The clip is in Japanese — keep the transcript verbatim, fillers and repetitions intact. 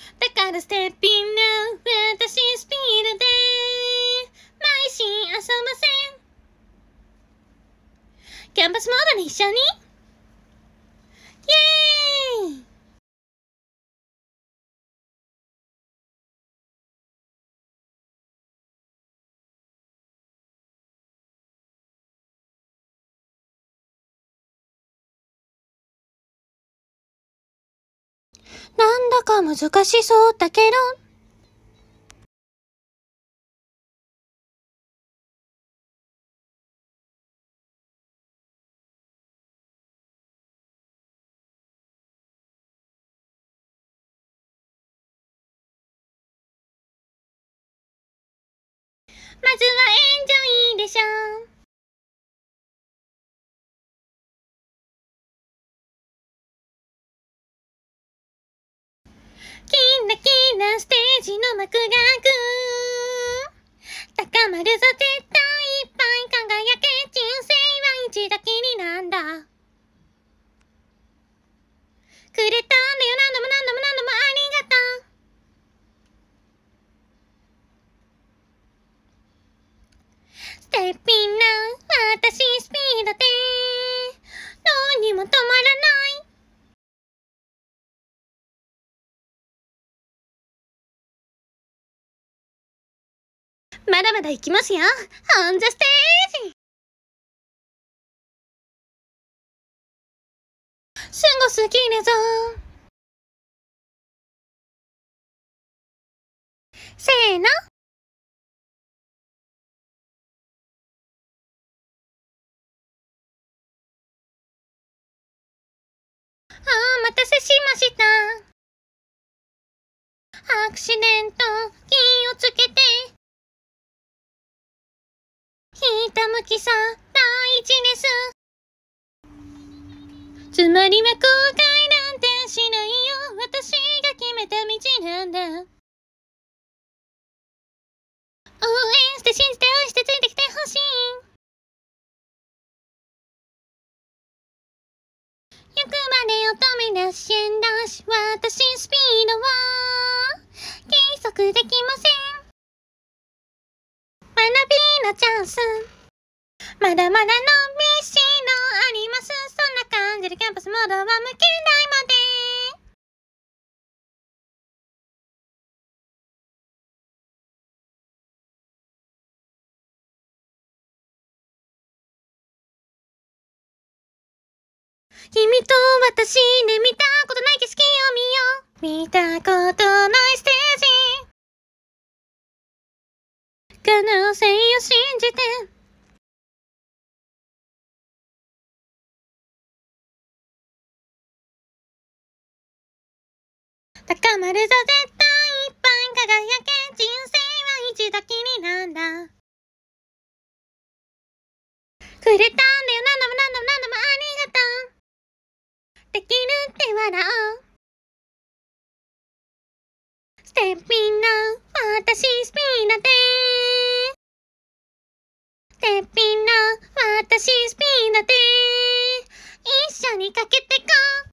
だからステッピンの私スピードで毎週遊ばせキャンパスモードに一緒にイエーイ。なんだか難しそうだけどまずはエンジョイでしょ。キラキラステージの幕が開く。高まるぞ絶対いっぱい輝け。人生は一度きりなんだ。くれたんだよ何度も何度も何度もありがとう。ステッピンの私スピードでどうにも止まらない。まだまだ行きますよ。オンザステージ。すごすぎるぞ。せーの。お待たせしました。アクシデント気をつけて。ひたむきさ大事です。つまりは後悔なんてしないよ。私が決めた道なんだ。応援して信じて愛してついてきてほしい。行くまでを飛び出しんだし、私スピードは計測できません。学びのチャンスまだまだ伸びしろあります。そんな感じでキャンパスモードは無限大まで。君と私で見たことない景色を見よう。見たことないステージ。可能性を信じて。高まるぞ絶対いっぱい輝け。人生は一度きりなんだ。くれたんだよ何度も何度も何度もありがとう。できるって笑おう。ステッピンの私スピードでステッピンの私スピードで一緒にかけてこう。